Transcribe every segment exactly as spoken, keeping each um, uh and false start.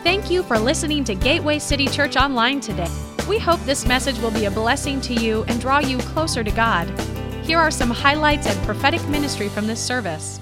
Thank you for listening to Gateway City Church Online today. We hope this message will be a blessing to you and draw you closer to God. Here are some highlights and prophetic ministry from this service.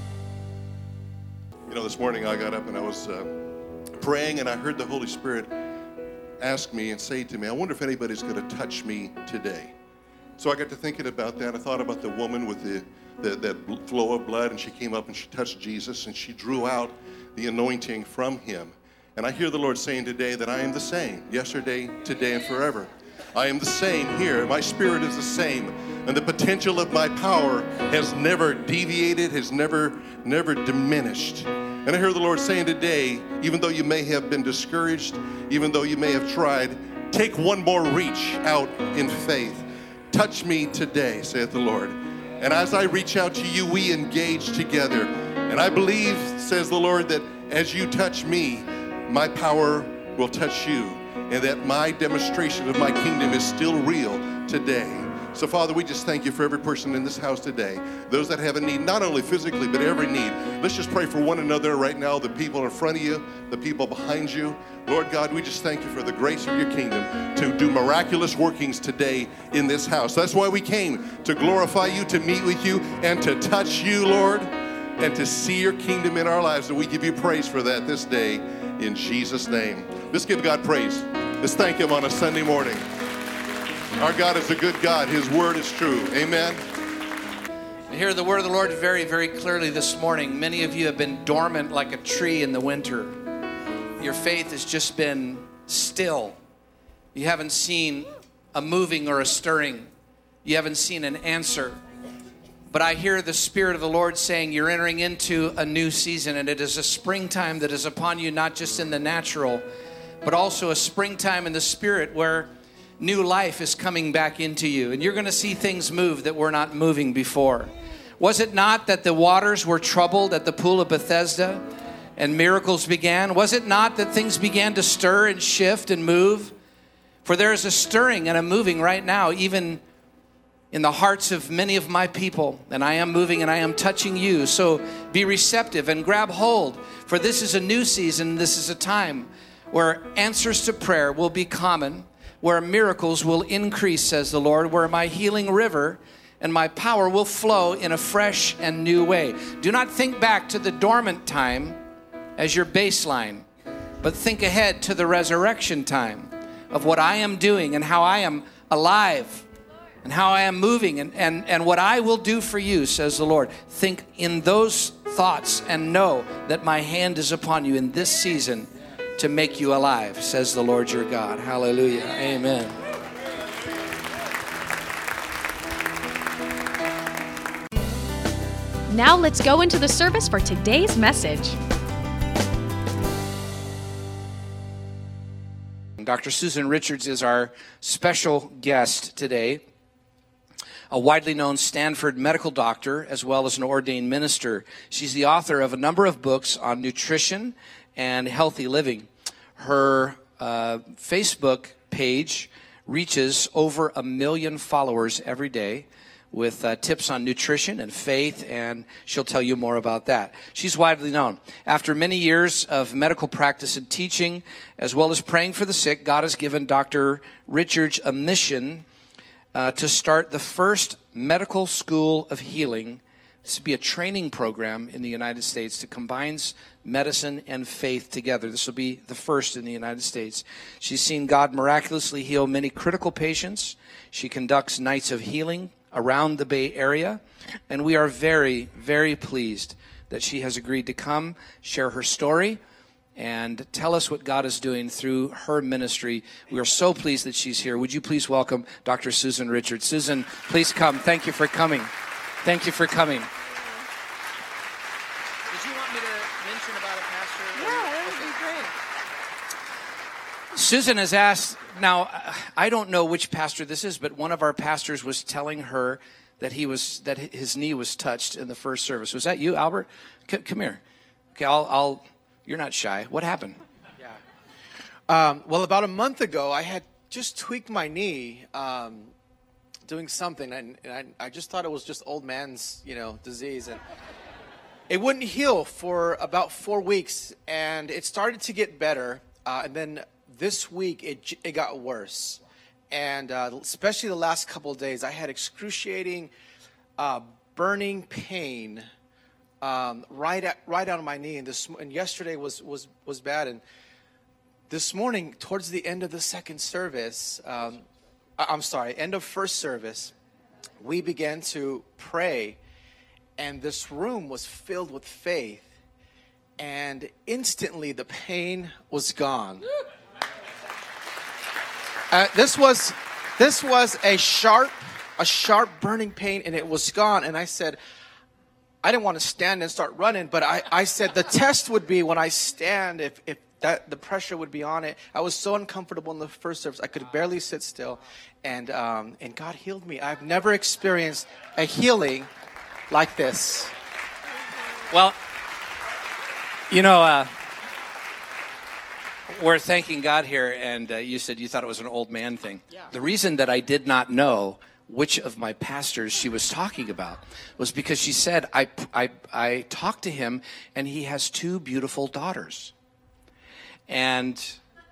You know, this morning I got up and I was uh, praying, and I heard the Holy Spirit ask me and say to me, I wonder if anybody's going to touch me today. So I got to thinking about that. I thought about the woman with the, the that flow of blood, and she came up and she touched Jesus, and she drew out the anointing from him. And I hear the Lord saying today that I am the same, yesterday, today, and forever. I am the same here. My spirit is the same. And the potential of my power has never deviated, has never, never diminished. And I hear the Lord saying today, even though you may have been discouraged, even though you may have tried, take one more reach out in faith. Touch me today, saith the Lord. And as I reach out to you, we engage together. And I believe, says the Lord, that as you touch me, my power will touch you, and that my demonstration of my kingdom is still real today. So, Father, we just thank you for every person in this house today, those that have a need, not only physically, but every need. Let's just pray for one another right now, the people in front of you, the people behind you. Lord God, we just thank you for the grace of your kingdom to do miraculous workings today in this house. That's why we came, to glorify you, to meet with you, and to touch you, Lord, and to see your kingdom in our lives. And we give you praise for that this day. In Jesus' name. Let's give God praise. Let's thank him on a Sunday morning. Our God is a good God. His word is true. Amen. I hear the word of the Lord very, very clearly this morning. Many of you have been dormant like a tree in the winter. Your faith has just been still. You haven't seen a moving or a stirring. You haven't seen an answer. But I hear the Spirit of the Lord saying you're entering into a new season, and it is a springtime that is upon you, not just in the natural, but also a springtime in the Spirit where new life is coming back into you. And you're going to see things move that were not moving before. Was it not that the waters were troubled at the pool of Bethesda and miracles began? Was it not that things began to stir and shift and move? For there is a stirring and a moving right now, even in the hearts of many of my people, and I am moving and I am touching you. So be receptive and grab hold, for this is a new season. This is a time where answers to prayer will be common, where miracles will increase, says the Lord, where my healing river and my power will flow in a fresh and new way. Do not think back to the dormant time as your baseline, but think ahead to the resurrection time of what I am doing and how I am alive and how I am moving and, and, and what I will do for you, says the Lord. Think in those thoughts and know that my hand is upon you in this season to make you alive, says the Lord your God. Hallelujah. Amen. Now let's go into the service for today's message. Doctor Susan Richards is our special guest today. A widely known Stanford medical doctor, as well as an ordained minister. She's the author of a number of books on nutrition and healthy living. Her uh, Facebook page reaches over a million followers every day with uh, tips on nutrition and faith, and she'll tell you more about that. She's widely known. After many years of medical practice and teaching, as well as praying for the sick, God has given Doctor Richards a mission Uh, to start the first medical school of healing. This will be a training program in the United States that combines medicine and faith together. This will be the first in the United States. She's seen God miraculously heal many critical patients. She conducts nights of healing around the Bay Area, and we are very, very pleased that she has agreed to come, share her story, and tell us what God is doing through her ministry. We are so pleased that she's here. Would you please welcome Doctor Susan Richards? Susan, please come. Thank you for coming. Thank you for coming. Did you want me to mention about a pastor? Yeah, that would be great. Susan has asked, now, I don't know which pastor this is, but one of our pastors was telling her that he was that his knee was touched in the first service. Was that you, Albert? C- come here. Okay, I'll... I'll You're not shy. What happened? Yeah. Um, well, about a month ago, I had just tweaked my knee um, doing something, and, and I, I just thought it was just old man's, you know, disease, and it wouldn't heal for about four weeks, and it started to get better. uh, and then this week it j- it got worse, and uh, especially the last couple of days, I had excruciating, uh, burning pain um, right at, right out of my knee, and this and yesterday was was was bad, and this morning towards the end of the second service, um, I- I'm sorry, end of first service, we began to pray, and this room was filled with faith. And instantly the pain was gone. Uh, this was this was a sharp, a sharp burning pain, and it was gone. And I said, I didn't want to stand and start running, but I, I said the test would be when I stand, if, if that the pressure would be on it. I was so uncomfortable in the first service, I could barely sit still. And um, and God healed me. I've never experienced a healing like this. Well, you know, uh, we're thanking God here, and uh, you said you thought it was an old man thing. Yeah. The reason that I did not know which of my pastors she was talking about was because she said, I, I, I talked to him, and he has two beautiful daughters. And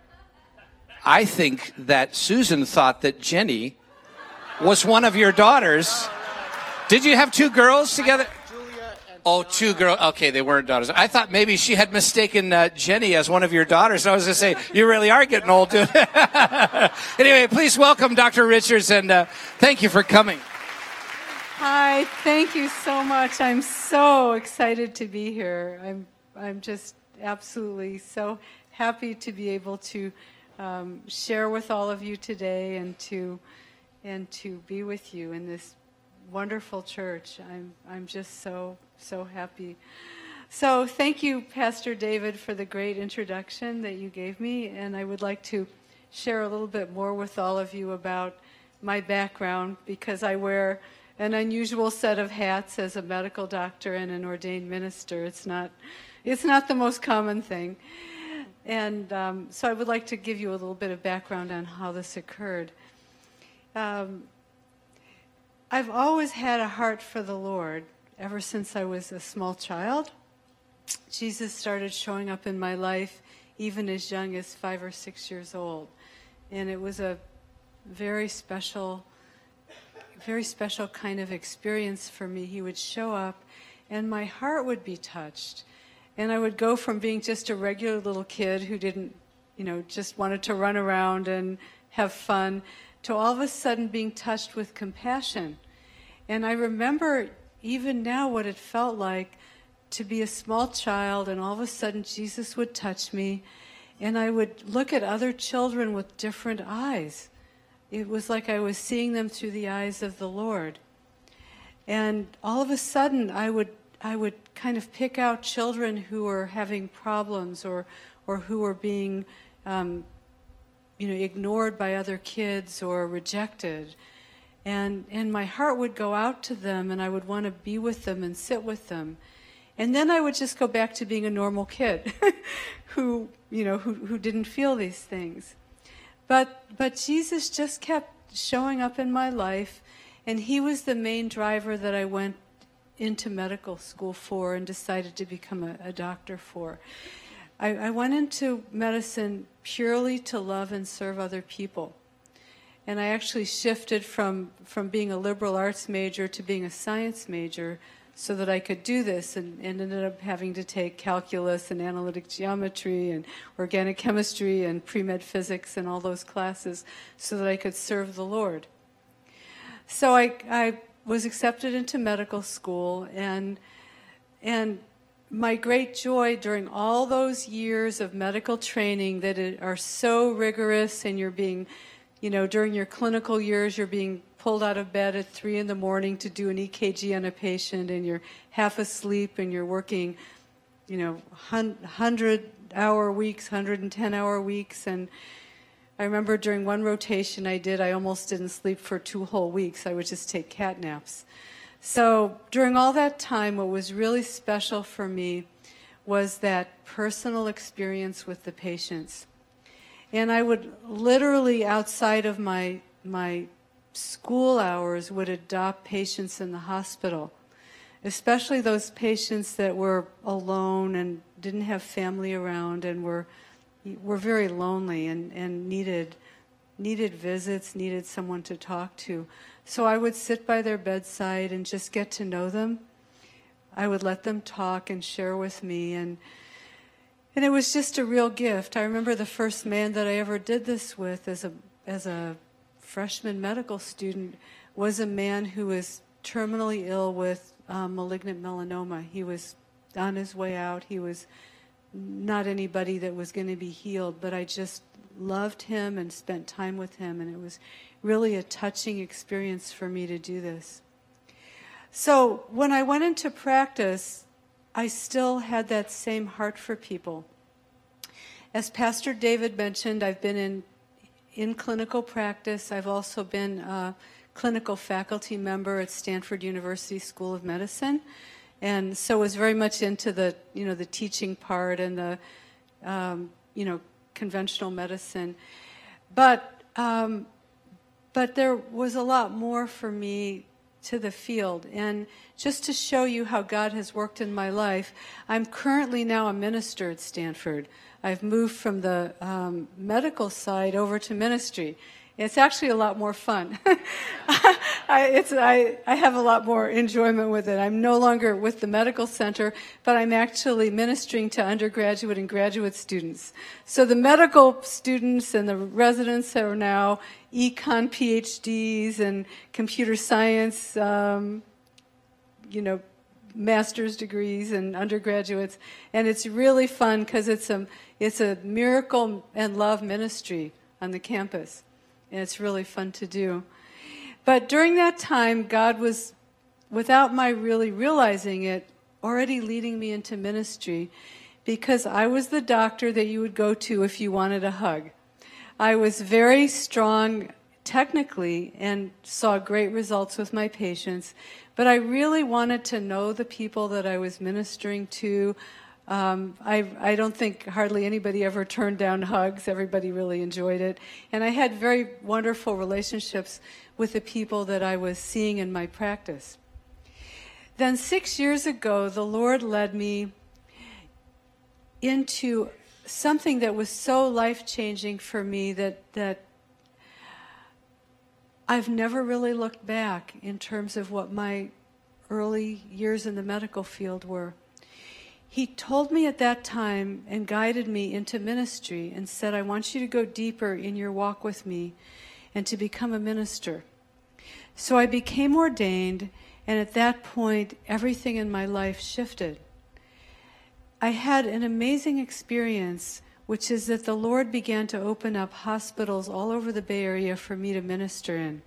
I think that Susan thought that Jenny was one of your daughters. Did you have two girls together? Oh, two girls. Okay, they weren't daughters. I thought maybe she had mistaken uh, Jenny as one of your daughters. I was going to say, you really are getting old, dude. Anyway, please welcome Doctor Richards, and uh, thank you for coming. Hi, thank you so much. I'm so excited to be here. I'm I'm just absolutely so happy to be able to um, share with all of you today, and to and to be with you in this wonderful church. I'm I'm just so so happy. So thank you, Pastor David, for the great introduction that you gave me, and I would like to share a little bit more with all of you about my background, because I wear an unusual set of hats as a medical doctor and an ordained minister. It's not it's not the most common thing. And um, so I would like to give you a little bit of background on how this occurred. Um, I've always had a heart for the Lord ever since I was a small child. Jesus started showing up in my life even as young as five or six years old. And it was a very special, very special kind of experience for me. He would show up and my heart would be touched. And I would go from being just a regular little kid who didn't, you know, just wanted to run around and have fun, to all of a sudden being touched with compassion. And I remember even now what it felt like to be a small child, and all of a sudden Jesus would touch me, and I would look at other children with different eyes. It was like I was seeing them through the eyes of the Lord. And all of a sudden I would I would kind of pick out children who were having problems, or or who were being um, you know, ignored by other kids or rejected. And and my heart would go out to them, and I would want to be with them and sit with them. And then I would just go back to being a normal kid who, you know, who, who didn't feel these things. But but Jesus just kept showing up in my life, and he was the main driver that I went into medical school for and decided to become a, a doctor for. I, I went into medicine purely to love and serve other people. And I actually shifted from, from being a liberal arts major to being a science major so that I could do this, and, and ended up having to take calculus and analytic geometry and organic chemistry and pre-med physics and all those classes so that I could serve the Lord. So I, I was accepted into medical school, and and my great joy during all those years of medical training that are so rigorous, and you're being, you know, during your clinical years, you're being pulled out of bed at three in the morning to do an E K G on a patient, and you're half asleep, and you're working, you know, hundred-hour weeks, one hundred ten-hour weeks. And I remember during one rotation I did, I almost didn't sleep for two whole weeks. I would just take cat naps. So during all that time, what was really special for me was that personal experience with the patients. And I would literally, outside of my my school hours, would adopt patients in the hospital, especially those patients that were alone and didn't have family around and were were very lonely and, and needed needed visits, needed someone to talk to. So I would sit by their bedside and just get to know them. I would let them talk and share with me, and and it was just a real gift. I remember the first man that I ever did this with as a as a freshman medical student was a man who was terminally ill with um, malignant melanoma. He was on his way out. He was not anybody that was going to be healed, but I just loved him and spent time with him, and it was really a touching experience for me to do this. So when I went into practice, I still had that same heart for people. As Pastor David mentioned, I've been in in clinical practice. I've also been a clinical faculty member at Stanford University School of Medicine, and so was very much into the you know the teaching part and the um, you know conventional medicine. But um, but there was a lot more for me to the field. And just to show you how God has worked in my life, I'm currently now a minister at Stanford. I've moved from the um, medical side over to ministry. It's actually a lot more fun. I, it's, I, I have a lot more enjoyment with it. I'm no longer with the medical center, but I'm actually ministering to undergraduate and graduate students. So the medical students and the residents are now econ PhDs and computer science, um, you know, master's degrees and undergraduates. And it's really fun because it's a, it's a miracle and love ministry on the campus. And it's really fun to do. But during that time, God was, without my really realizing it, already leading me into ministry, because I was the doctor that you would go to if you wanted a hug. I was very strong technically and saw great results with my patients, but I really wanted to know the people that I was ministering to. Um, I, I don't think hardly anybody ever turned down hugs. Everybody really enjoyed it. And I had very wonderful relationships with the people that I was seeing in my practice. Then six years ago, the Lord led me into something that was so life-changing for me that, that I've never really looked back in terms of what my early years in the medical field were. He told me at that time and guided me into ministry and said, I want you to go deeper in your walk with me and to become a minister. So I became ordained, and at that point, everything in my life shifted. I had an amazing experience, which is that the Lord began to open up hospitals all over the Bay Area for me to minister in.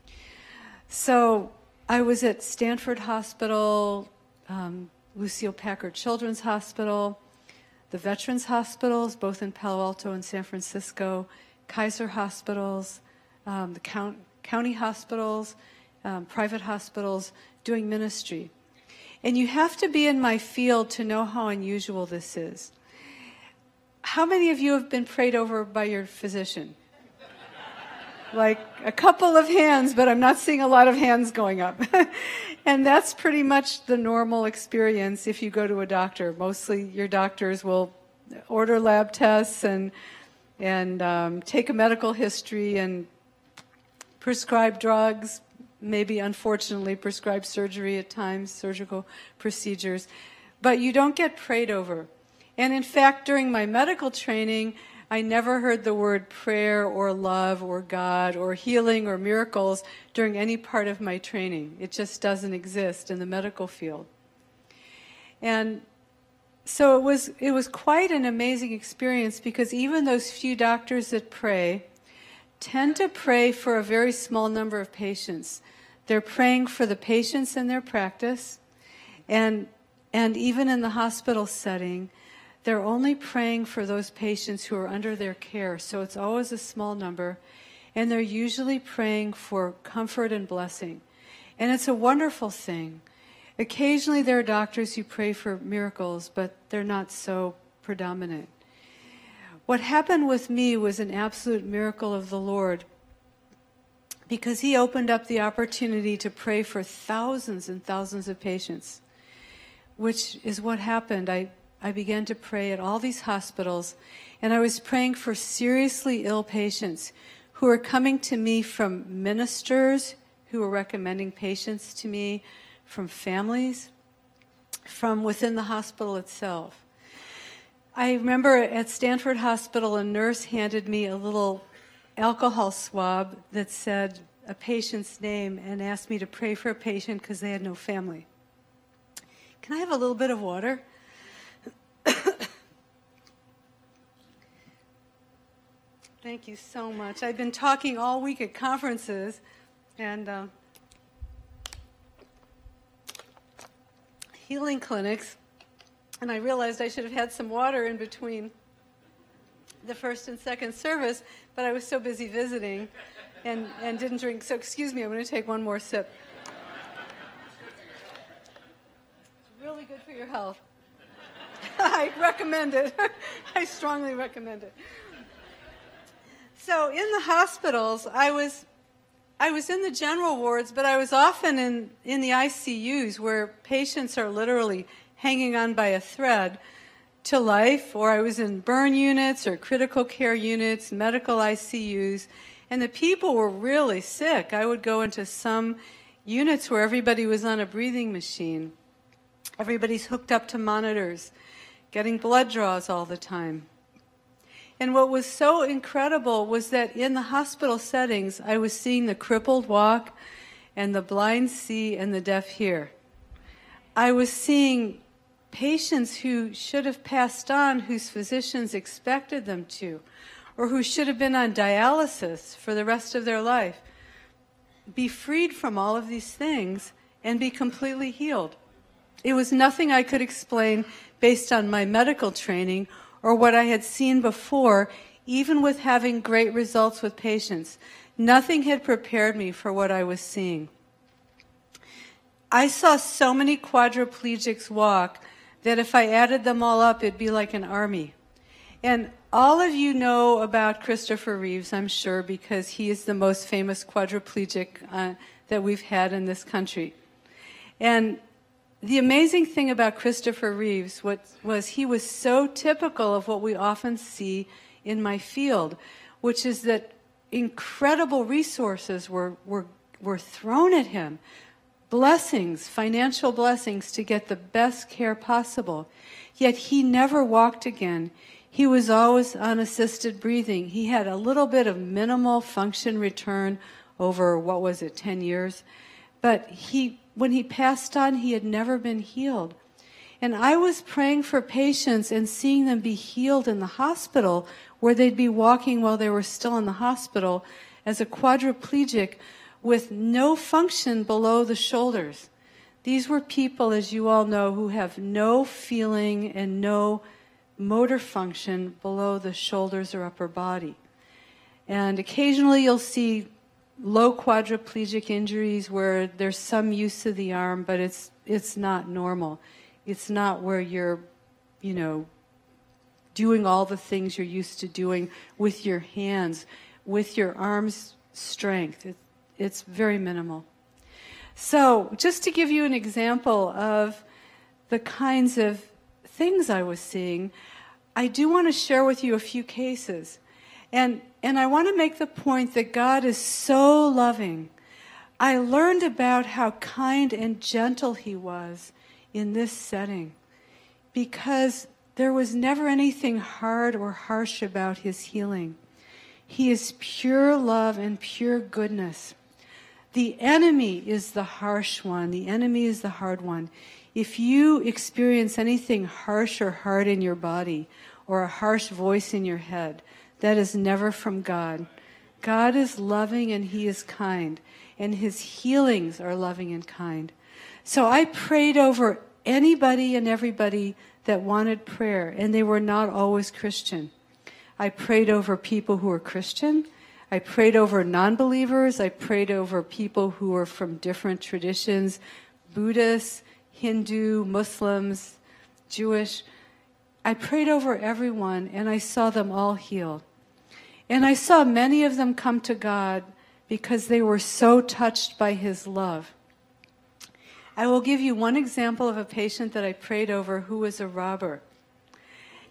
So I was at Stanford Hospital, um, Lucille Packard Children's Hospital, the Veterans Hospitals, both in Palo Alto and San Francisco, Kaiser Hospitals, um, the count, county hospitals, um, private hospitals, doing ministry. And you have to be in my field to know how unusual this is. How many of you have been prayed over by your physician? Like a couple of hands, but I'm not seeing a lot of hands going up. And that's pretty much the normal experience if you go to a doctor. Mostly your doctors will order lab tests and and um, take a medical history and prescribe drugs, maybe unfortunately prescribe surgery at times, surgical procedures. But you don't get prayed over. And in fact, during my medical training, I never heard the word prayer or love or God or healing or miracles during any part of my training. It just doesn't exist in the medical field. And so it was it was quite an amazing experience, because even those few doctors that pray tend to pray for a very small number of patients. They're praying for the patients in their practice, and and even in the hospital setting, they're only praying for those patients who are under their care, so it's always a small number, and they're usually praying for comfort and blessing. And it's a wonderful thing. Occasionally there are doctors who pray for miracles, but they're not so predominant. What happened with me was an absolute miracle of the Lord, because he opened up the opportunity to pray for thousands and thousands of patients, which is what happened. I I began to pray at all these hospitals, and I was praying for seriously ill patients who were coming to me from ministers who were recommending patients to me, from families, from within the hospital itself. I remember at Stanford Hospital, a nurse handed me a little alcohol swab that said a patient's name and asked me to pray for a patient because they had no family. Can I have a little bit of water? Thank you so much. I've been talking all week at conferences and uh, healing clinics, and I realized I should have had some water in between the first and second service, but I was so busy visiting and, and didn't drink. So excuse me, I'm going to take one more sip. It's really good for your health. I recommend it. I strongly recommend it. So in the hospitals, I was I was in the general wards, but I was often in, in the I C Us where patients are literally hanging on by a thread to life, or I was in burn units or critical care units, medical I C Us, and the people were really sick. I would go into some units where everybody was on a breathing machine. Everybody's hooked up to monitors, getting blood draws all the time. And what was so incredible was that in the hospital settings, I was seeing the crippled walk and the blind see and the deaf hear. I was seeing patients who should have passed on, whose physicians expected them to, or who should have been on dialysis for the rest of their life, be freed from all of these things and be completely healed. It was nothing I could explain based on my medical training or what I had seen before, even with having great results with patients. Nothing had prepared me for what I was seeing. I saw so many quadriplegics walk that if I added them all up, it'd be like an army. And all of you know about Christopher Reeves, I'm sure, because he is the most famous quadriplegic uh, that we've had in this country. And the amazing thing about Christopher Reeves was, was he was so typical of what we often see in my field, which is that incredible resources were, were, were thrown at him, blessings, financial blessings to get the best care possible. Yet he never walked again. He was always on assisted breathing. He had a little bit of minimal function return over, what was it, ten years? But he, when he passed on, he had never been healed. And I was praying for patients and seeing them be healed in the hospital, where they'd be walking while they were still in the hospital as a quadriplegic with no function below the shoulders. These were people, as you all know, who have no feeling and no motor function below the shoulders or upper body. And occasionally you'll see low quadriplegic injuries where there's some use of the arm, but it's it's not normal. It's not where you're, you know, doing all the things you're used to doing with your hands, with your arms' strength. It, it's very minimal. So just to give you an example of the kinds of things I was seeing, I do want to share with you a few cases. And and I want to make the point that God is so loving. I learned about how kind and gentle He was in this setting, because there was never anything hard or harsh about His healing. He is pure love and pure goodness. The enemy is the harsh one. The enemy is the hard one. If you experience anything harsh or hard in your body, or a harsh voice in your head, that is never from God. God is loving and He is kind, and His healings are loving and kind. So I prayed over anybody and everybody that wanted prayer, and they were not always Christian. I prayed over people who were Christian. I prayed over non-believers. I prayed over people who were from different traditions, Buddhists, Hindu, Muslims, Jewish. I prayed over everyone, and I saw them all healed. And I saw many of them come to God because they were so touched by His love. I will give you one example of a patient that I prayed over who was a robber.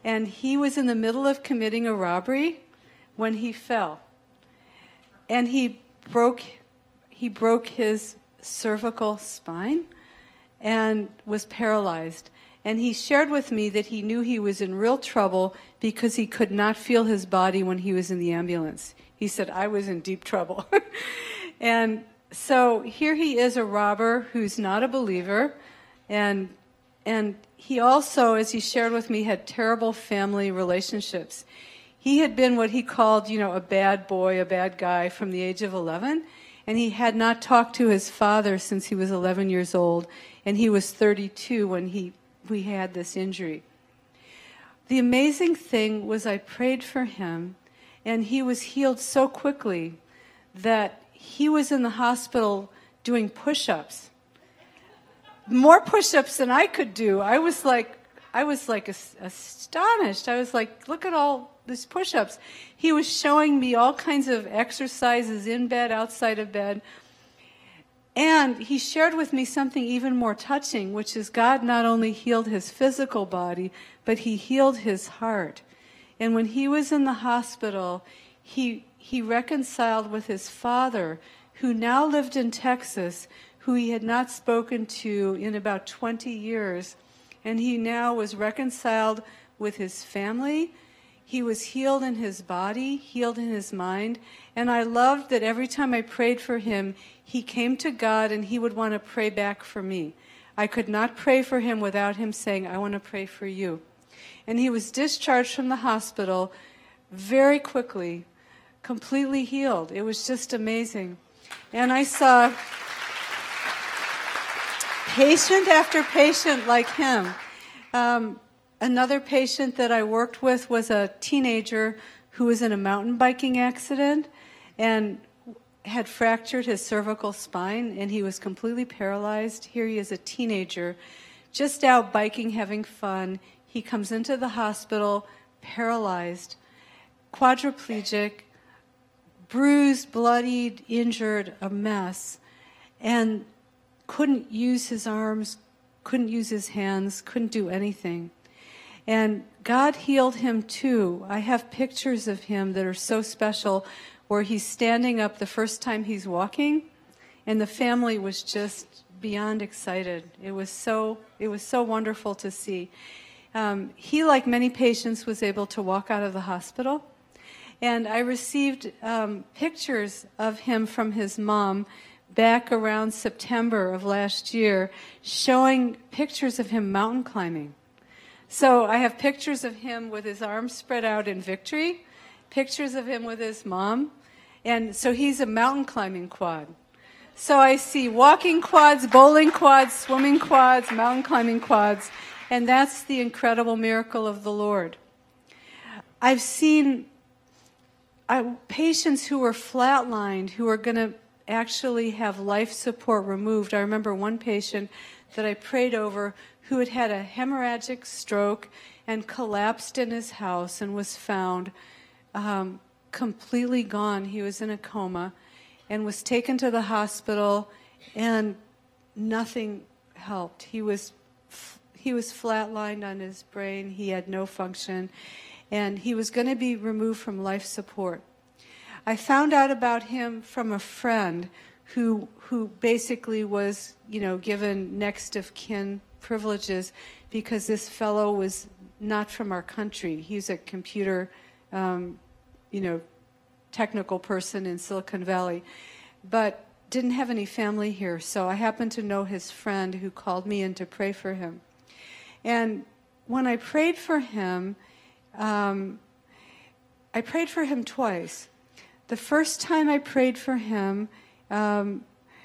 And he was in the middle of committing a robbery when he fell. And he broke, he broke his cervical spine and was paralyzed. And he shared with me that he knew he was in real trouble because he could not feel his body when he was in the ambulance. He said, I was in deep trouble. And so here he is, a robber who's not a believer. And and he also, as he shared with me, had terrible family relationships. He had been what he called, you know, a bad boy, a bad guy from the age of eleven. And he had not talked to his father since he was eleven years old. And he was thirty-two when he we had this injury. The amazing thing was I prayed for him, and he was healed so quickly that he was in the hospital doing push-ups. More push-ups than I could do. I was like, I was like astonished. I was like, look at all these push-ups. He was showing me all kinds of exercises in bed, outside of bed. And he shared with me something even more touching, which is God not only healed his physical body, but he healed his heart. And when he was in the hospital, he he reconciled with his father, who now lived in Texas, who he had not spoken to in about twenty years. And he now was reconciled with his family. He was healed in his body, healed in his mind. And I loved that every time I prayed for him, he came to God and he would want to pray back for me. I could not pray for him without him saying, I want to pray for you. And he was discharged from the hospital very quickly, completely healed. It was just amazing. And I saw patient after patient like him. Um, another patient that I worked with was a teenager who was in a mountain biking accident and had fractured his cervical spine, and he was completely paralyzed. Here he is, a teenager, just out biking, having fun. He comes into the hospital, paralyzed, quadriplegic, bruised, bloodied, injured, a mess, and couldn't use his arms, couldn't use his hands, couldn't do anything. And God healed him too. I have pictures of him that are so special, where he's standing up the first time he's walking, and the family was just beyond excited. It was so it was so wonderful to see. Um, he, like many patients, was able to walk out of the hospital, and I received um, pictures of him from his mom back around September of last year, showing pictures of him mountain climbing. So I have pictures of him with his arms spread out in victory, pictures of him with his mom, and so he's a mountain climbing quad. So I see walking quads, bowling quads, swimming quads, mountain climbing quads, and that's the incredible miracle of the Lord. I've seen uh, patients who were flatlined, who are going to actually have life support removed. I remember one patient that I prayed over who had had a hemorrhagic stroke and collapsed in his house and was found um, completely gone. He was in a coma and was taken to the hospital, and nothing helped. He was he was flatlined on his brain. He had no function, and he was going to be removed from life support. I found out about him from a friend who who basically was, you know, given next of kin privileges because this fellow was not from our country. He's a computer, um, you know, technical person in Silicon Valley, but didn't have any family here. So I happened to know his friend who called me in to pray for him. And when I prayed for him, um, I prayed for him twice. The first time I prayed for him, um,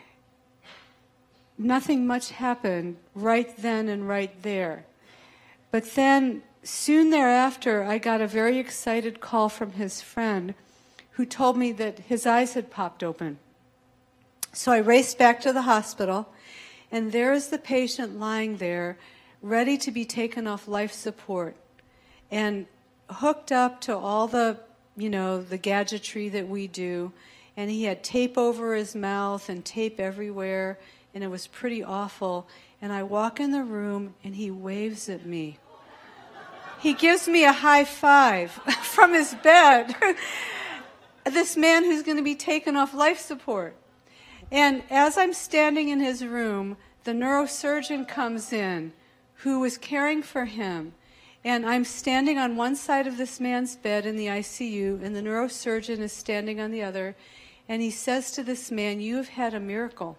nothing much happened right then and right there. But then, soon thereafter, I got a very excited call from his friend who told me that his eyes had popped open. So I raced back to the hospital, and there is the patient lying there, ready to be taken off life support, and hooked up to all the, you know, the gadgetry that we do. And he had tape over his mouth and tape everywhere, and it was pretty awful. And I walk in the room, and he waves at me. he gives me a high five from his bed. This man who's going to be taken off life support. And as I'm standing in his room, the neurosurgeon comes in who was caring for him. And I'm standing on one side of this man's bed in the I C U, and the neurosurgeon is standing on the other. And he says to this man, "You have had a miracle."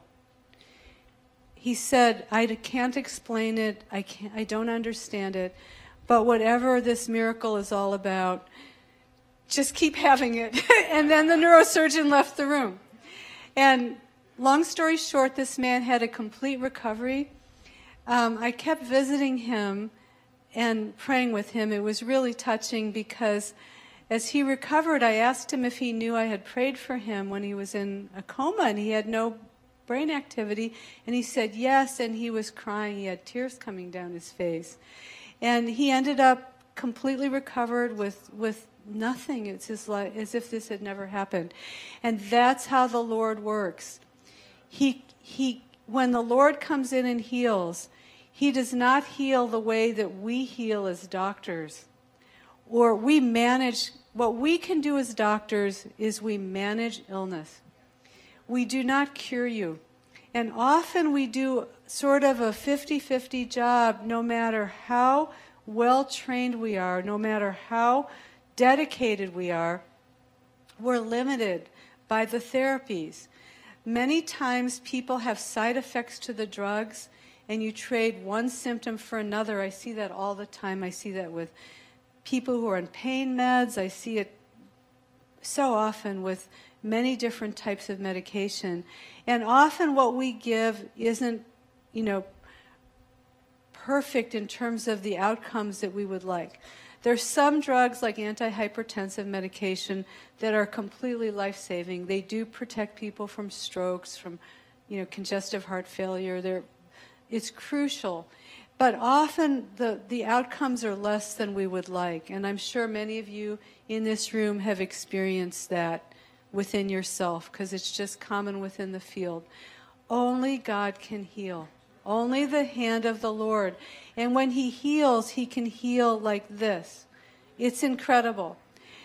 He said, I can't explain it, I, can't, I don't understand it, but whatever this miracle is all about, just keep having it. And then the neurosurgeon left the room. And long story short, this man had a complete recovery. Um, I kept visiting him and praying with him. It was really touching because as he recovered, I asked him if he knew I had prayed for him when he was in a coma and he had no brain activity. And he said yes, and he was crying. He had tears coming down his face. And he ended up completely recovered with, with nothing. It's as, like, as if this had never happened. And that's how the Lord works. He, he, when the Lord comes in and heals, he does not heal the way that we heal as doctors. Or we manage, what we can do as doctors is we manage illness. We do not cure you. And often we do sort of a fifty-fifty job, no matter how well trained we are, no matter how dedicated we are, we're limited by the therapies. Many times people have side effects to the drugs, and you trade one symptom for another. I see that all the time. I see that with people who are on pain meds. I see it so often with many different types of medication. And often what we give isn't, you know, perfect in terms of the outcomes that we would like. There's some drugs like antihypertensive medication that are completely life-saving. They do protect people from strokes, from, you know, congestive heart failure. They're, it's crucial. But often the, the outcomes are less than we would like. And I'm sure many of you in this room have experienced that within yourself, because it's just common within the field. Only God can heal. Only the hand of the Lord. And when he heals, he can heal like this. It's incredible.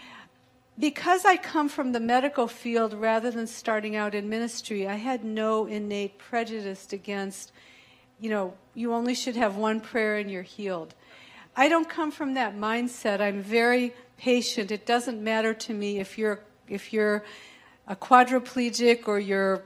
Because I come from the medical field rather than starting out in ministry, I had no innate prejudice against, you know, you only should have one prayer and you're healed. I don't come from that mindset. I'm very patient. It doesn't matter to me if you're if you're a quadriplegic or you're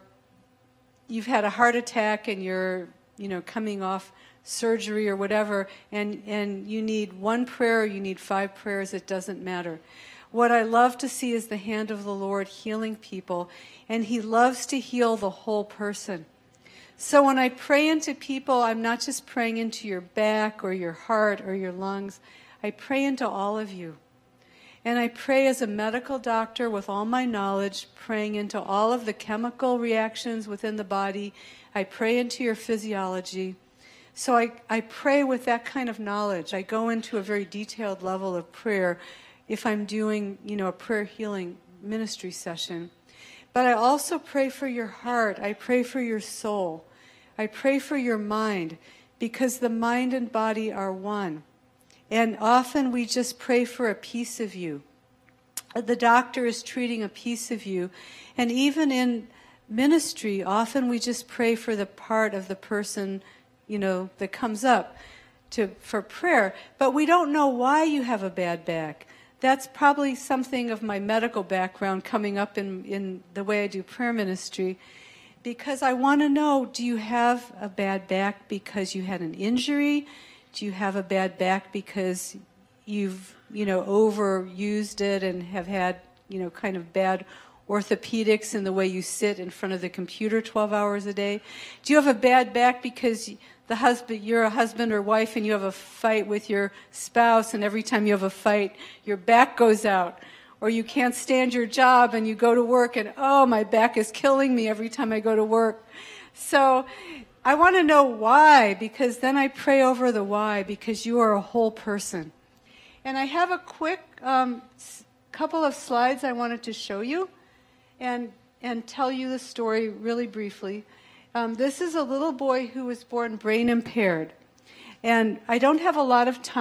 you've had a heart attack and you're, you know, coming off surgery or whatever, and, and you need one prayer or you need five prayers, it doesn't matter. What I love to see is the hand of the Lord healing people, and he loves to heal the whole person. So when I pray into people, I'm not just praying into your back or your heart or your lungs. I pray into all of you. And I pray as a medical doctor with all my knowledge, praying into all of the chemical reactions within the body. I pray into your physiology. So I, I pray with that kind of knowledge. I go into a very detailed level of prayer if I'm doing, you know, a prayer healing ministry session. But I also pray for your heart. I pray for your soul. I pray for your mind, because the mind and body are one. And often we just pray for a piece of you. The doctor is treating a piece of you. And even in ministry, often we just pray for the part of the person, you know, that comes up to for prayer. But we don't know why you have a bad back. That's probably something of my medical background coming up in, in the way I do prayer ministry. Because I want to know, do you have a bad back because you had an injury? Do you have a bad back because you've, you know, overused it and have had, you know, kind of bad orthopedics in the way you sit in front of the computer twelve hours a day? Do you have a bad back because the husband, you're a husband or wife and you have a fight with your spouse, and every time you have a fight, your back goes out? Or you can't stand your job and you go to work and, oh, my back is killing me every time I go to work. So I want to know why, because then I pray over the why, because you are a whole person. And I have a quick um, couple of slides I wanted to show you and, and tell you the story really briefly. Um, this is a little boy who was born brain impaired. And I don't have a lot of time,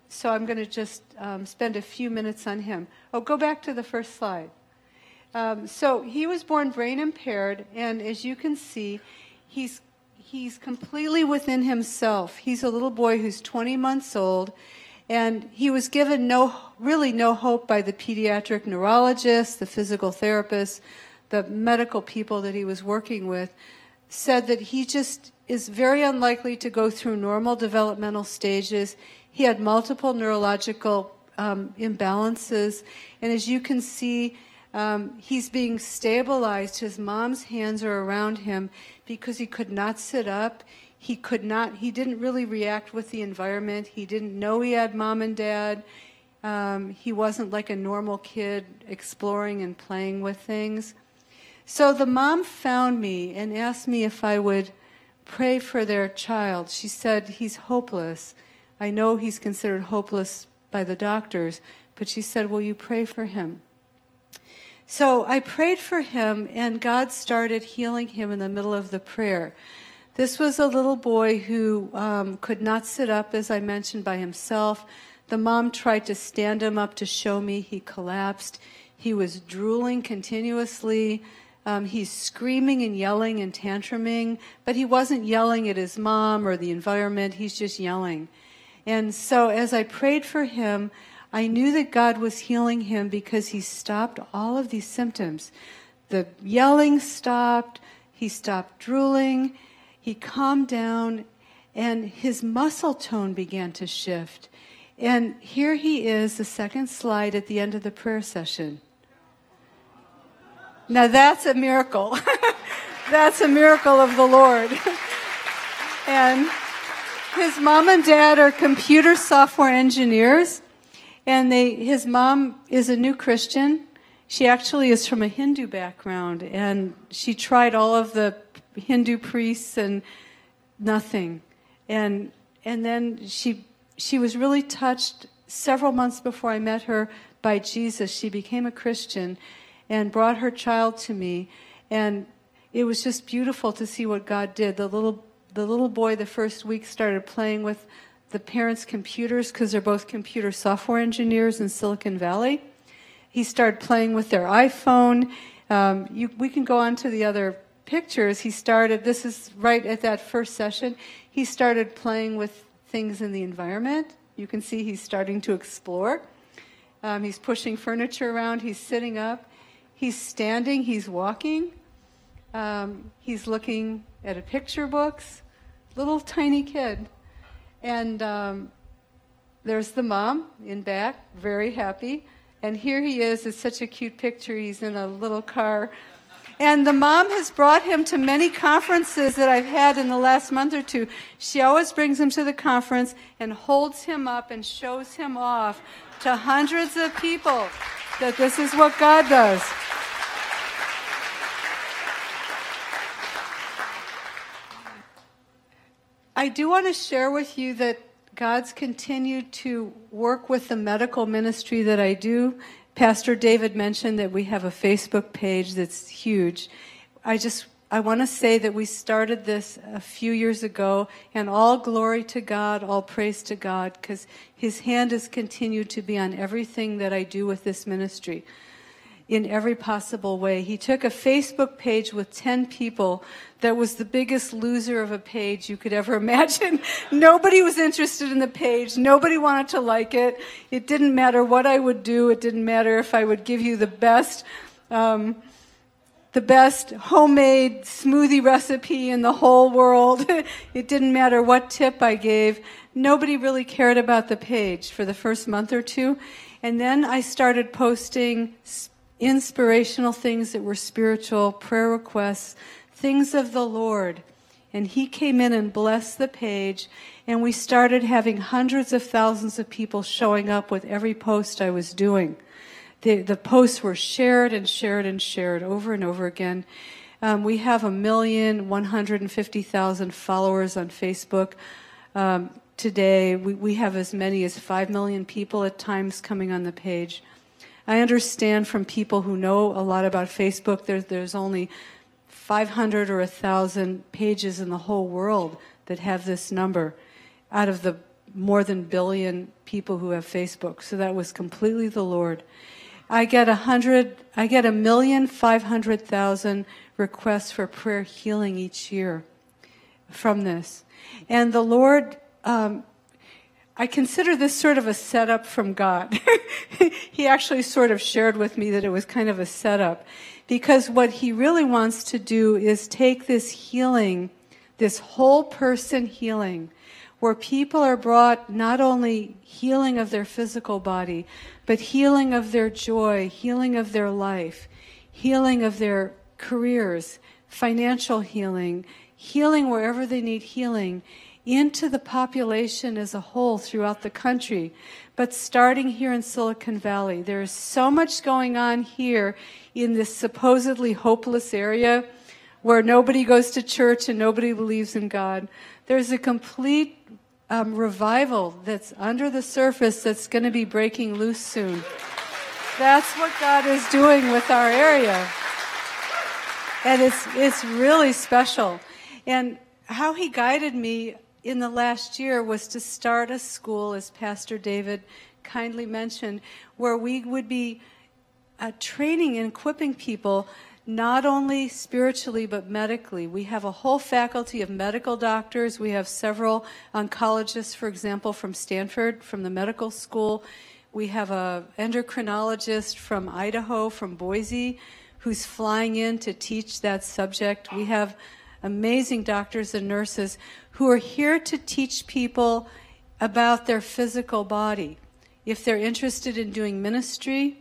so I'm going to just um, spend a few minutes on him. Oh, go back to the first slide. Um, so he was born brain impaired, and as you can see, he's he's completely within himself. He's a little boy who's twenty months old, and he was given no, really no hope by the pediatric neurologist, the physical therapist, the medical people that he was working with, said that he just is very unlikely to go through normal developmental stages. He had multiple neurological um, imbalances, and as you can see, Um, he's being stabilized. His mom's hands are around him because he could not sit up. He could not, he didn't really react with the environment. He didn't know he had mom and dad. Um, he wasn't like a normal kid exploring and playing with things. So the mom found me and asked me if I would pray for their child. She said, he's hopeless. I know he's considered hopeless by the doctors, but she said, will you pray for him? So I prayed for him, and God started healing him in the middle of the prayer. This was a little boy who um, could not sit up, as I mentioned, by himself. The mom tried to stand him up to show me. He collapsed. He was drooling continuously. Um, he's screaming and yelling and tantruming, but he wasn't yelling at his mom or the environment. He's just yelling. And so as I prayed for him, I knew that God was healing him because he stopped all of these symptoms. The yelling stopped, he stopped drooling, he calmed down, and his muscle tone began to shift. And here he is, the second slide at the end of the prayer session. Now that's a miracle. That's a miracle of the Lord. And his mom and dad are computer software engineers. And they, his mom is a new Christian. She actually is from a Hindu background, and she tried all of the Hindu priests and nothing. And and then she she was really touched several months before I met her by Jesus. She became a Christian and brought her child to me, and it was just beautiful to see what God did. The little the little boy the first week started playing with the parents' computers because they're both computer software engineers in Silicon Valley. He started playing with their iPhone. Um, you, we can go on to the other pictures. He started, this is right at that first session, he started playing with things in the environment. You can see he's starting to explore. Um, he's pushing furniture around. He's sitting up. He's standing. He's walking. Um, he's looking at a picture books. Little tiny kid. And um, there's the mom in back, very happy. And here he is. It's such a cute picture. He's in a little car. And the mom has brought him to many conferences that I've had in the last month or two. She always brings him to the conference and holds him up and shows him off to hundreds of people that this is what God does. I do want to share with you that God's continued to work with the medical ministry that I do. Pastor David mentioned that we have a Facebook page that's huge. I just, I want to say that we started this a few years ago, and all glory to God, all praise to God, because His hand has continued to be on everything that I do with this ministry in every possible way. He took a Facebook page with ten people that was the biggest loser of a page you could ever imagine. Nobody was interested in the page. Nobody wanted to like it. It didn't matter what I would do. It didn't matter if I would give you the best, um, the best homemade smoothie recipe in the whole world. It didn't matter what tip I gave. Nobody really cared about the page for the first month or two. And then I started posting inspirational things that were spiritual, prayer requests, things of the Lord. And He came in and blessed the page, and we started having hundreds of thousands of people showing up with every post I was doing. The, the posts were shared and shared and shared over and over again. Um, we have a million, one hundred fifty thousand followers on Facebook. Um, today, we, we have as many as five million people at times coming on the page. I understand from people who know a lot about Facebook, there, there's only five hundred or one thousand pages in the whole world that have this number out of the more than billion people who have Facebook. So that was completely the Lord. I get a hundred, I get a million five hundred thousand requests for prayer healing each year from this. And the Lord, um, I consider this sort of a setup from God. He actually sort of shared with me that it was kind of a setup, because what he really wants to do is take this healing, this whole person healing, where people are brought not only healing of their physical body, but healing of their joy, healing of their life, healing of their careers, financial healing, healing wherever they need healing, into the population as a whole throughout the country. But starting here in Silicon Valley, there is so much going on here in this supposedly hopeless area where nobody goes to church and nobody believes in God. There's a complete um, revival that's under the surface that's going to be breaking loose soon. That's what God is doing with our area. And it's it's really special. And how he guided me in the last year was to start a school, as Pastor David kindly mentioned, where we would be uh, training and equipping people not only spiritually but medically. We have a whole faculty of medical doctors. We have several oncologists, for example, from Stanford, from the medical school. We have a endocrinologist from Idaho, from Boise, who's flying in to teach that subject. We have amazing doctors and nurses who are here to teach people about their physical body. If they're interested in doing ministry,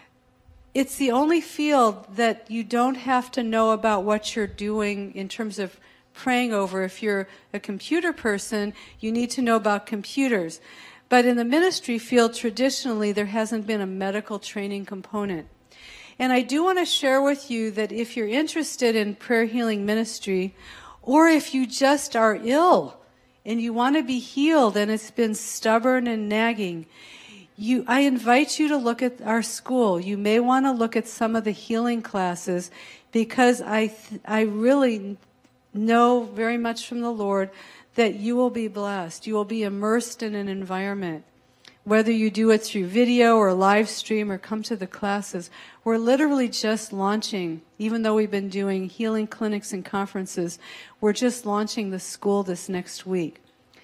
it's the only field that you don't have to know about what you're doing in terms of praying over. If you're a computer person, you need to know about computers. But in the ministry field, traditionally, there hasn't been a medical training component. And I do want to share with you that if you're interested in prayer healing ministry, or if you just are ill and you want to be healed and it's been stubborn and nagging, you, I invite you to look at our school. You may want to look at some of the healing classes, because I, th- I really know very much from the Lord that you will be blessed. You will be immersed in an environment. Whether you do it through video or live stream or come to the classes, we're literally just launching, even though we've been doing healing clinics and conferences, we're just launching the school this next week.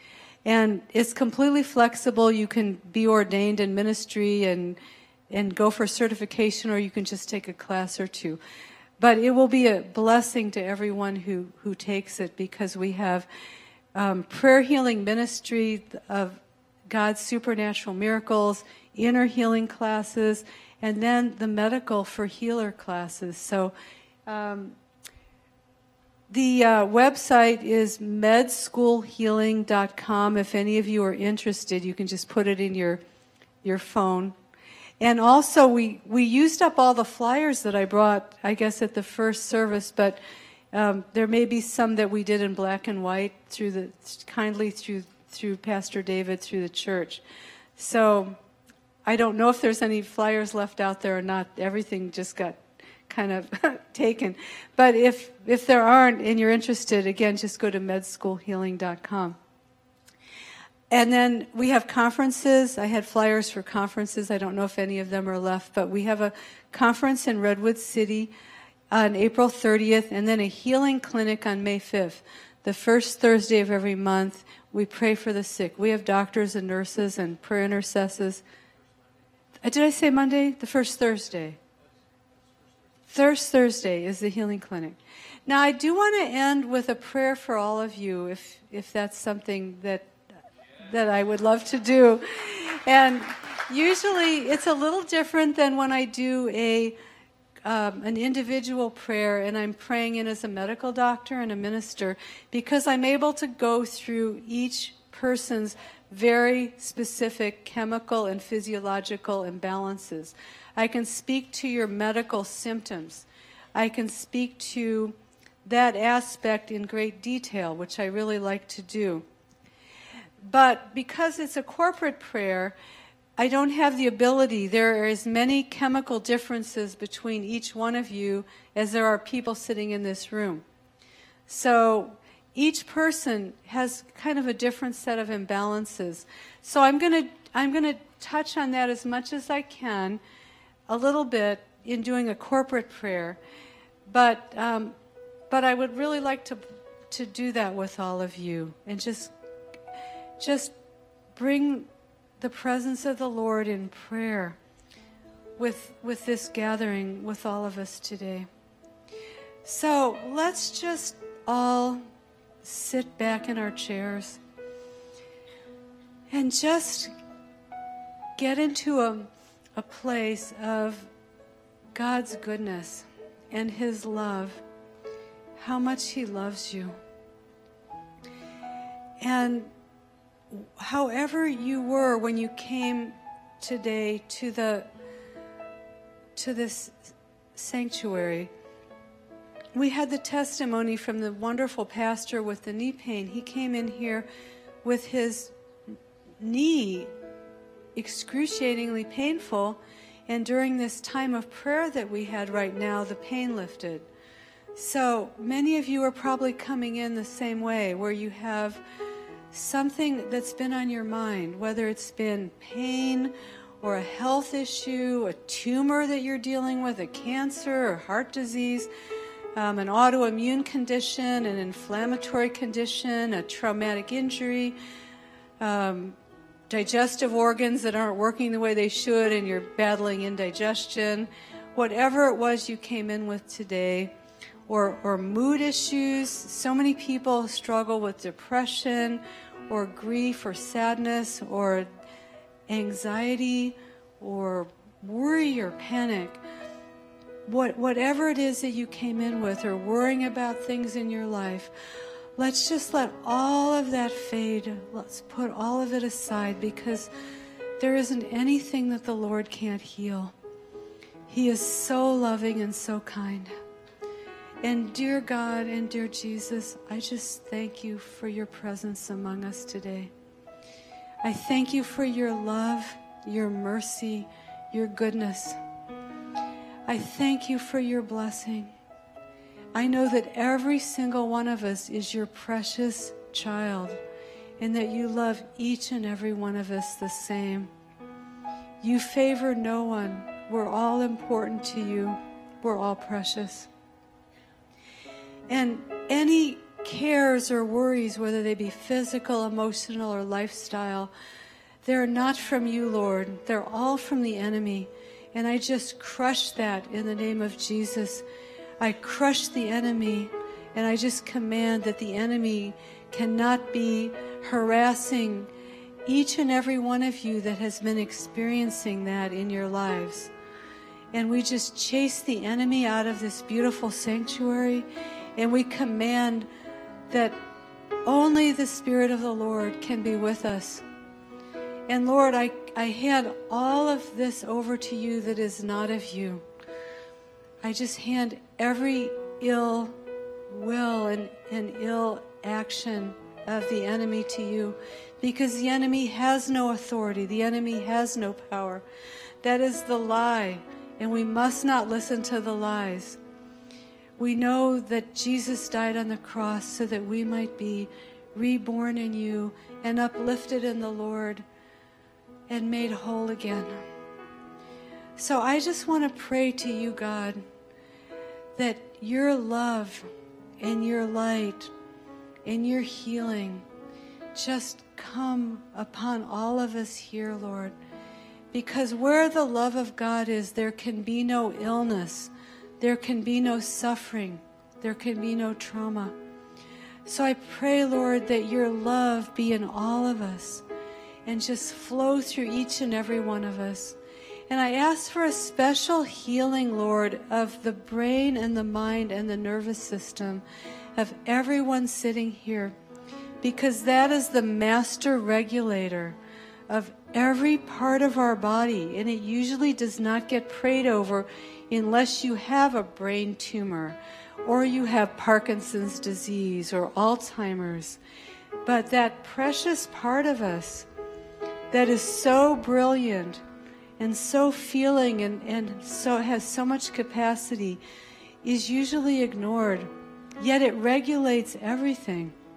And it's completely flexible. You can be ordained in ministry and and go for certification, or you can just take a class or two. But it will be a blessing to everyone who, who takes it, because we have um, prayer healing ministry of God's supernatural miracles, inner healing classes, and then the medical for healer classes. So um, the uh, website is med school healing dot com. If any of you are interested, you can just put it in your your phone. And also, we, we used up all the flyers that I brought, I guess, at the first service, but um, there may be some that we did in black and white through the kindly through through Pastor David, through the church. So I don't know if there's any flyers left out there or not. Everything just got kind of taken. But if if there aren't and you're interested, again, just go to med school healing dot com. And then we have conferences. I had flyers for conferences. I don't know if any of them are left, but we have a conference in Redwood City on April thirtieth, and then a healing clinic on May fifth. The first Thursday of every month, we pray for the sick. We have doctors and nurses and prayer intercessors. Uh, Did I say Monday? The first Thursday. First Thursday is the healing clinic. Now, I do want to end with a prayer for all of you, if if that's something that that I would love to do. And usually it's a little different than when I do a um, an individual prayer and I'm praying in as a medical doctor and a minister, because I'm able to go through each person's very specific chemical and physiological imbalances. I can speak to your medical symptoms. I can speak to that aspect in great detail, which I really like to do. But because it's a corporate prayer, I don't have the ability. There are as many chemical differences between each one of you as there are people sitting in this room. So each person has kind of a different set of imbalances. So I'm going to I'm going to touch on that as much as I can, a little bit in doing a corporate prayer, but um, but I would really like to to do that with all of you and just just bring the presence of the Lord in prayer with with this gathering with all of us today. So let's just all sit back in our chairs and just get into a, a place of God's goodness and His love, how much He loves you. And however you were when you came today to the to this sanctuary, we had the testimony from the wonderful pastor with the knee pain. He came in here with his knee excruciatingly painful, and during this time of prayer that we had right now, the pain lifted. So many of you are probably coming in the same way, where you have something that's been on your mind, whether it's been pain or a health issue, a tumor that you're dealing with, a cancer or heart disease, um, an autoimmune condition, an inflammatory condition, a traumatic injury, um, digestive organs that aren't working the way they should and you're battling indigestion, whatever it was you came in with today, or, or mood issues. So many people struggle with depression or grief or sadness or anxiety or worry or panic. What, whatever it is that you came in with, or worrying about things in your life, let's just let all of that fade. Let's put all of it aside, because there isn't anything that the Lord can't heal. He is so loving and so kind. And dear God and dear Jesus, I just thank you for your presence among us today. I thank you for your love, your mercy, your goodness. I thank you for your blessing. I know that every single one of us is your precious child, and that you love each and every one of us the same. You favor no one. We're all important to you. We're all precious. And any cares or worries, whether they be physical, emotional, or lifestyle, they're not from you, Lord. They're all from the enemy. And I just crush that in the name of Jesus. I crush the enemy, and I just command that the enemy cannot be harassing each and every one of you that has been experiencing that in your lives. And we just chase the enemy out of this beautiful sanctuary, and we command that only the Spirit of the Lord can be with us. And Lord, I, I hand all of this over to you that is not of you. I just hand every ill will and, and ill action of the enemy to you, because the enemy has no authority. The enemy has no power. That is the lie, and we must not listen to the lies. We know that Jesus died on the cross so that we might be reborn in you and uplifted in the Lord and made whole again. So I just want to pray to you, God, that your love and your light and your healing just come upon all of us here, Lord. Because where the love of God is, there can be no illness. There can be no suffering. There can be no trauma. So I pray, Lord, that your love be in all of us and just flow through each and every one of us. And I ask for a special healing, Lord, of the brain and the mind and the nervous system of everyone sitting here, because that is the master regulator of every part of our body, and it usually does not get prayed over unless you have a brain tumor or you have Parkinson's disease or Alzheimer's. But that precious part of us that is so brilliant and so feeling and, and so has so much capacity is usually ignored, yet it regulates everything.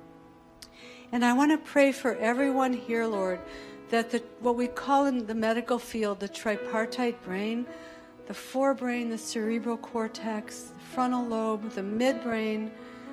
And I want to pray for everyone here, Lord, that the, what we call in the medical field the tripartite brain, the forebrain, the cerebral cortex, the frontal lobe, the midbrain,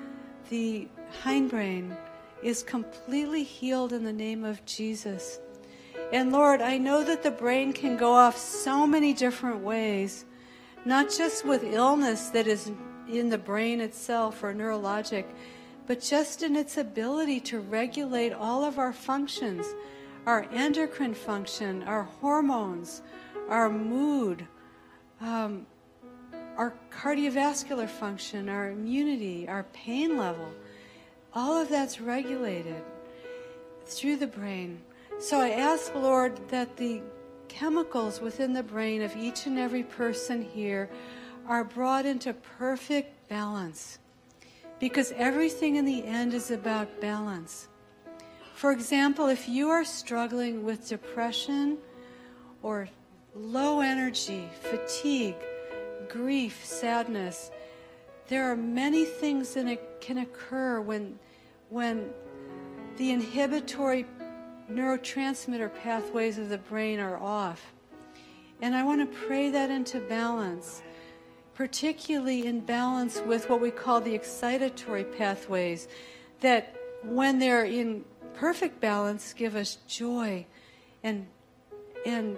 the hindbrain, is completely healed in the name of Jesus. And Lord, I know that the brain can go off so many different ways, not just with illness that is in the brain itself or neurologic, but just in its ability to regulate all of our functions, our endocrine function, our hormones, our mood, um, our cardiovascular function, our immunity, our pain level. All of that's regulated through the brain. So I ask, Lord, that the chemicals within the brain of each and every person here are brought into perfect balance, because everything in the end is about balance. For example, if you are struggling with depression or low energy, fatigue, grief, sadness, there are many things that can occur when, when the inhibitory neurotransmitter pathways of the brain are off. And I want to pray that into balance, particularly in balance with what we call the excitatory pathways, that when they're in perfect balance give us joy and, and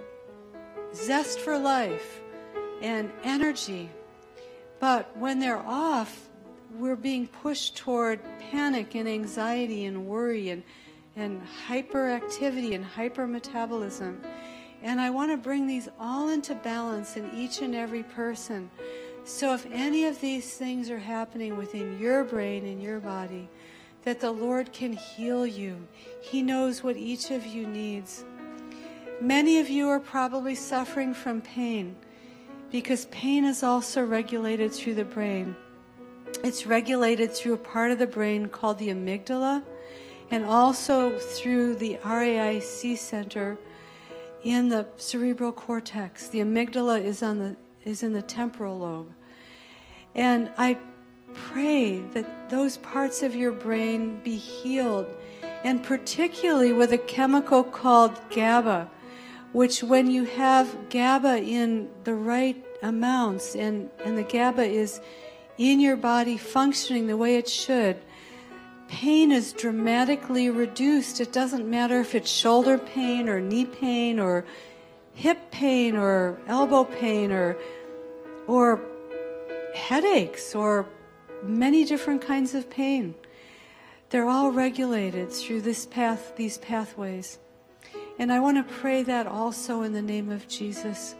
zest for life and energy. But when they're off, we're being pushed toward panic and anxiety and worry and, and hyperactivity and hypermetabolism. And I want to bring these all into balance in each and every person. So if any of these things are happening within your brain and your body, that the Lord can heal you. He knows what each of you needs. Many of you are probably suffering from pain, because pain is also regulated through the brain. It's regulated through a part of the brain called the amygdala, and also through the R A I C center in the cerebral cortex. The amygdala is on the is in the temporal lobe. And I pray that those parts of your brain be healed, and particularly with a chemical called GABA, which when you have GABA in the right amounts, and, and the GABA is in your body functioning the way it should, pain is dramatically reduced. It doesn't matter if it's shoulder pain or knee pain or hip pain or elbow pain or or headaches or many different kinds of pain. They're all regulated through this path, these pathways. And I want to pray that also in the name of Jesus.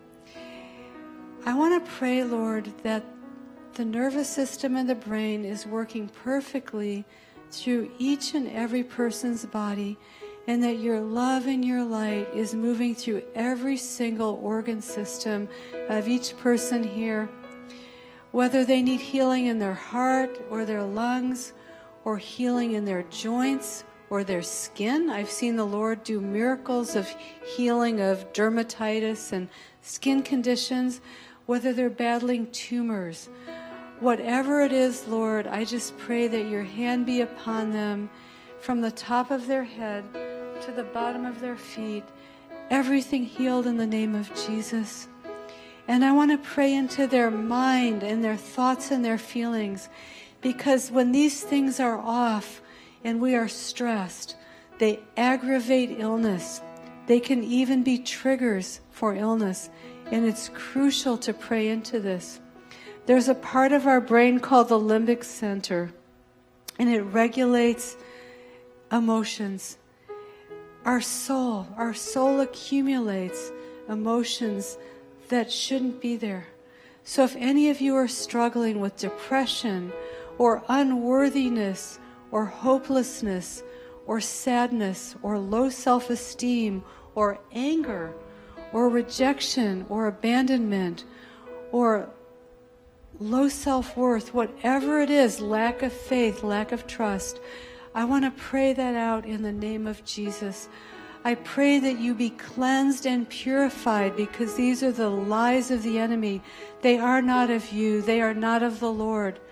I want to pray, Lord, that the nervous system and the brain is working perfectly through each and every person's body, and that your love and your light is moving through every single organ system of each person here. Whether they need healing in their heart or their lungs, or healing in their joints or their skin. I've seen the Lord do miracles of healing of dermatitis and skin conditions, whether they're battling tumors. Whatever it is, Lord, I just pray that your hand be upon them from the top of their head to the bottom of their feet, everything healed in the name of Jesus. And I want to pray into their mind and their thoughts and their feelings, because when these things are off and we are stressed, they aggravate illness. They can even be triggers for illness, and it's crucial to pray into this. There's a part of our brain called the limbic center, and it regulates emotions. Our soul, our soul accumulates emotions that shouldn't be there. So if any of you are struggling with depression or unworthiness or hopelessness or sadness or low self-esteem or anger or rejection or abandonment or low self-worth, whatever it is, lack of faith, lack of trust, I want to pray that out in the name of Jesus. I pray that you be cleansed and purified, because these are the lies of the enemy. They are not of you. They are not of the Lord.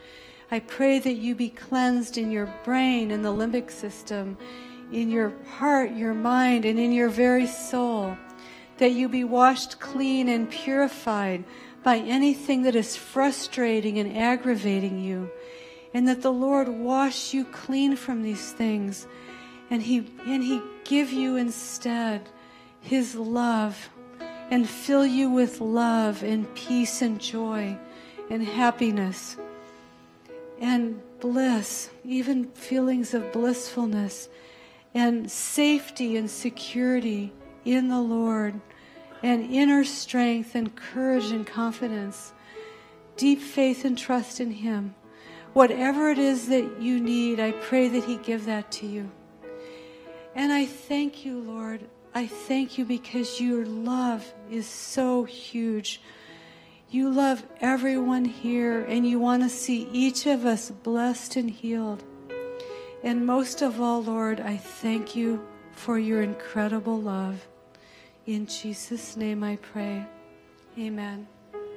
I pray that you be cleansed in your brain, in the limbic system, in your heart, your mind, and in your very soul. That you be washed clean and purified by anything that is frustrating and aggravating you. And that the Lord wash you clean from these things. And he, and he give you instead his love. And fill you with love and peace and joy and happiness and bliss, even feelings of blissfulness and safety and security in the Lord, and inner strength and courage and confidence, deep faith and trust in him. Whatever it is that you need, I pray that he give that to you. And I thank you, Lord. I thank you because your love is so huge. You love everyone here, and you want to see each of us blessed and healed. And most of all, Lord, I thank you for your incredible love. In Jesus' name I pray. Amen.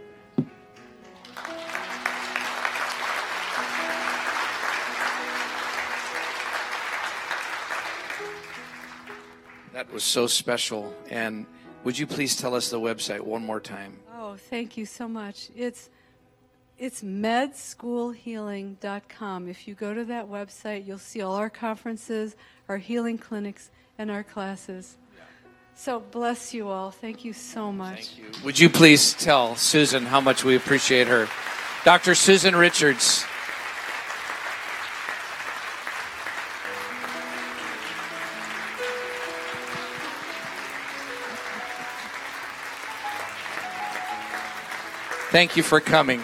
That was so special. And would you please tell us the website one more time? Oh, thank you so much. It's it's med school healing dot com. If you go to that website, you'll see all our conferences, our healing clinics, and our classes. Yeah. So bless you all. Thank you so much. Thank you. Would you please tell Susan how much we appreciate her? Doctor Susan Richards. Thank you for coming.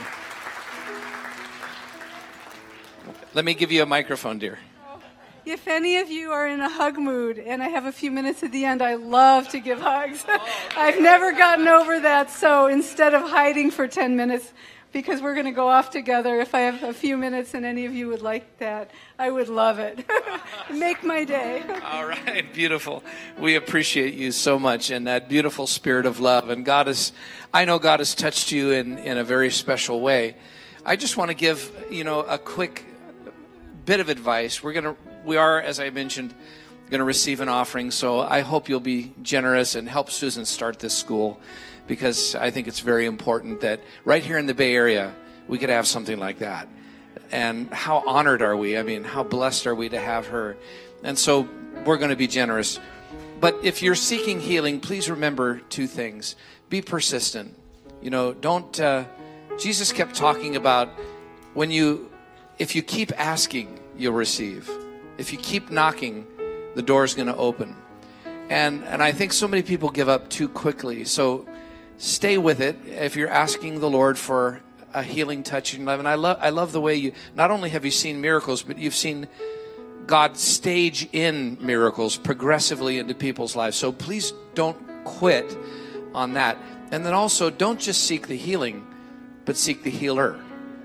Let me give you a microphone, dear. If any of you are in a hug mood, and I have a few minutes at the end, I love to give hugs. I've never gotten over that, so instead of hiding for ten minutes, because we're going to go off together, if I have a few minutes and any of you would like that, I would love it. Make my day. All right, beautiful. We appreciate you so much and that beautiful spirit of love. And God is, I know God has touched you in, in a very special way. I just want to give, you know, a quick bit of advice. We're going to, we are, as I mentioned, going to receive an offering. So I hope you'll be generous and help Susan start this school, because I think it's very important that right here in the Bay Area, we could have something like that. And how honored are we? I mean, how blessed are we to have her? And so we're going to be generous. But if you're seeking healing, please remember two things. Be persistent. You know, don't, uh, Jesus kept talking about when you, if you keep asking, you'll receive. If you keep knocking, the door's going to open. And, and I think so many people give up too quickly. So stay with it if you're asking the Lord for a healing touch in your life. And I love, I love the way you, not only have you seen miracles, but you've seen God stage in miracles progressively into people's lives. So please don't quit on that. And then also, don't just seek the healing, but seek the healer.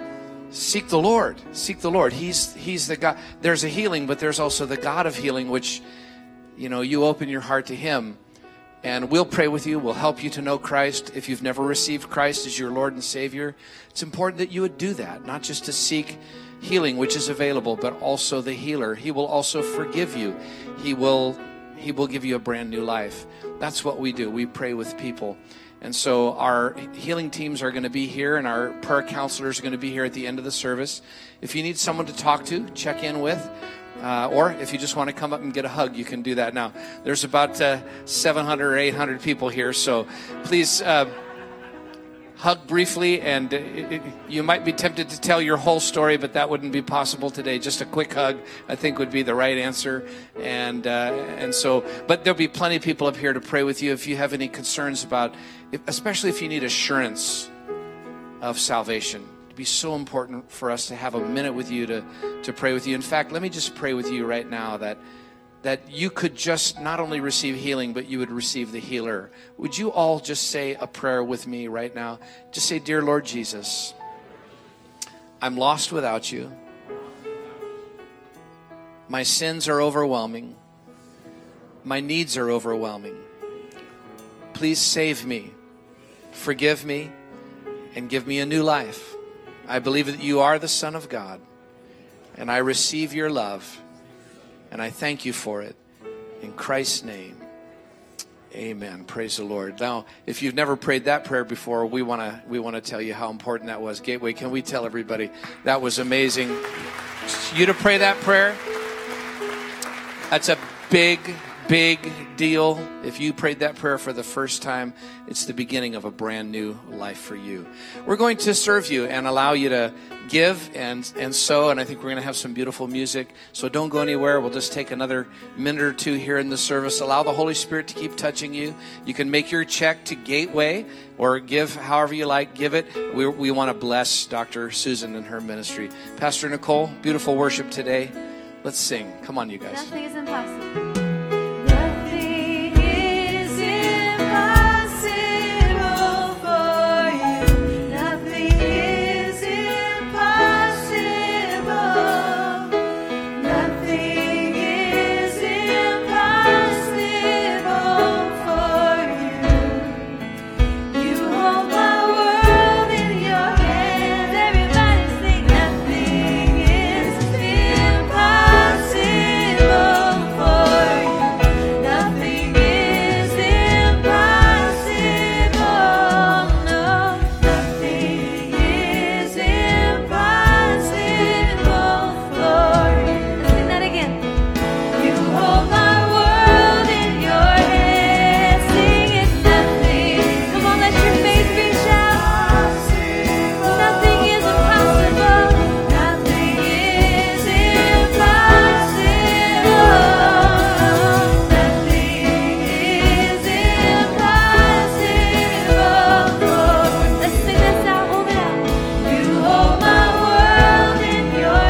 Seek the Lord. Seek the Lord. He's, he's the God. There's a healing, but there's also the God of healing, which, you know, you open your heart to him. And we'll pray with you. We'll help you to know Christ. If you've never received Christ as your Lord and Savior, it's important that you would do that, not just to seek healing, which is available, but also the healer. He will also forgive you. He will, he will give you a brand new life. That's what we do. We pray with people. And so our healing teams are going to be here, and our prayer counselors are going to be here at the end of the service. If you need someone to talk to, check in with, Uh, or if you just want to come up and get a hug, you can do that now. There's about uh, seven hundred or eight hundred people here, so please uh, hug briefly. And it, it, you might be tempted to tell your whole story, but that wouldn't be possible today. Just a quick hug, I think, would be the right answer. And uh, and so, but there'll be plenty of people up here to pray with you if you have any concerns about, if, especially if you need assurance of salvation. Be so important for us to have a minute with you to to pray with you. In fact, let me just pray with you right now that that you could just not only receive healing, but you would receive the healer. Would you all just say a prayer with me right now? Just say, "Dear Lord Jesus, I'm lost without you. My sins are overwhelming. My needs are overwhelming. Please save me, forgive me, and give me a new life. I believe that you are the Son of God, and I receive your love, and I thank you for it. In Christ's name, amen. Praise the Lord. Now, if you've never prayed that prayer before, we want to we want to tell you how important that was. Gateway, can we tell everybody that was amazing? You to pray that prayer, that's a big, big deal. If you prayed that prayer for the first time, it's the beginning of a brand new life for you. We're going to serve you and allow you to give and, and sow, and I think we're going to have some beautiful music. So don't go anywhere. We'll just take another minute or two here in the service. Allow the Holy Spirit to keep touching you. You can make your check to Gateway or give however you like. Give it. We, we want to bless Doctor Susan and her ministry. Pastor Nicole, beautiful worship today. Let's sing. Come on, you guys. Nothing is impossible. Nothing is impossible for you. Nothing is impossible. Nothing is impossible for you. You hold my world in your hands. Everybody sing. Nothing is impossible for you. Nothing is impossible. No, nothing is impossible for you. Sing that again. You hold my world in your hands. Sing it. Nothing. Come on, let your faith reach out. Nothing is impossible. Nothing is impossible. Nothing is impossible. Let's sing this out. Hold it out. You hold my world in your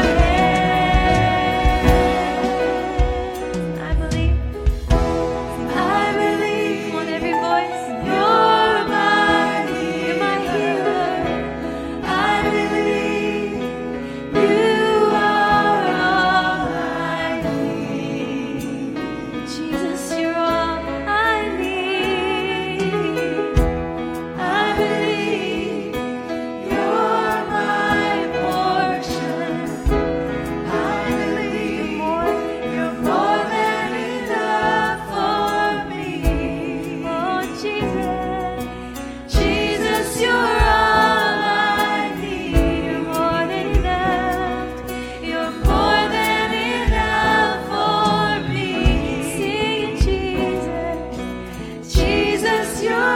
hands. I believe. I believe. Come on, every voice. You're mighty. You're my healer. I believe. You are all I need. Jesus, you're all I need. I believe you're my portion. I believe you're more than enough for me. Oh, Jesus, Jesus, you're all I need. You're more than enough. You're more than enough for me. Sing it, Jesus. Jesus, you're all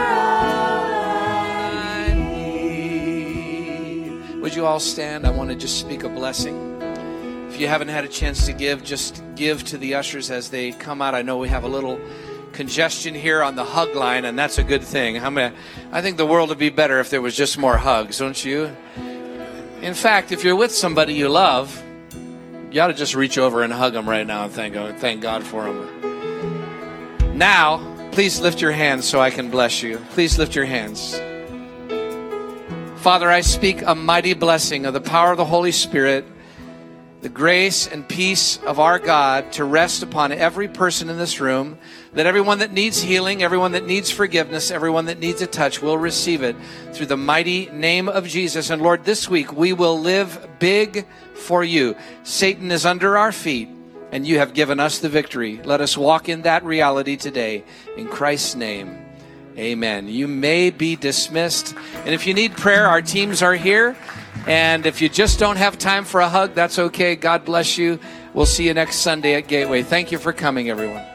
I need. Would you all stand? I want to just speak a blessing. If you haven't had a chance to give, just give to the ushers as they come out. I know we have a little congestion here on the hug line, and that's a good thing. I mean, I think the world would be better if there was just more hugs, don't you? In fact, if you're with somebody you love, you ought to just reach over and hug them right now and thank, thank God for them. Now, please lift your hands so I can bless you. Please lift your hands. Father, I speak a mighty blessing of the power of the Holy Spirit, the grace and peace of our God to rest upon every person in this room, that everyone that needs healing, everyone that needs forgiveness, everyone that needs a touch will receive it through the mighty name of Jesus. And Lord, this week we will live big for you. Satan is under our feet, and you have given us the victory. Let us walk in that reality today. In Christ's name, amen. You may be dismissed. And if you need prayer, our teams are here. And if you just don't have time for a hug, that's okay. God bless you. We'll see you next Sunday at Gateway. Thank you for coming, everyone.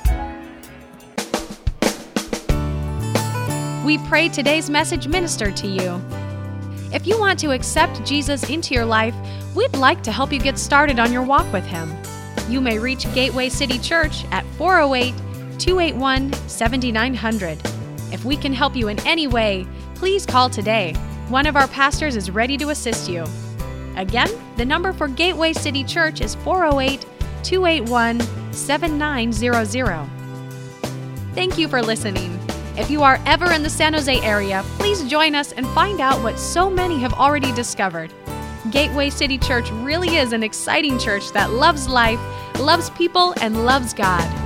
We pray today's message ministered to you. If you want to accept Jesus into your life, we'd like to help you get started on your walk with Him. You may reach Gateway City Church at four oh eight, two eight one, seven nine zero zero. If we can help you in any way, please call today. One of our pastors is ready to assist you. Again, the number for Gateway City Church is four oh eight, two eight one, seven nine zero zero. Thank you for listening. If you are ever in the San Jose area, please join us and find out what so many have already discovered. Gateway City Church really is an exciting church that loves life, loves people, and loves God.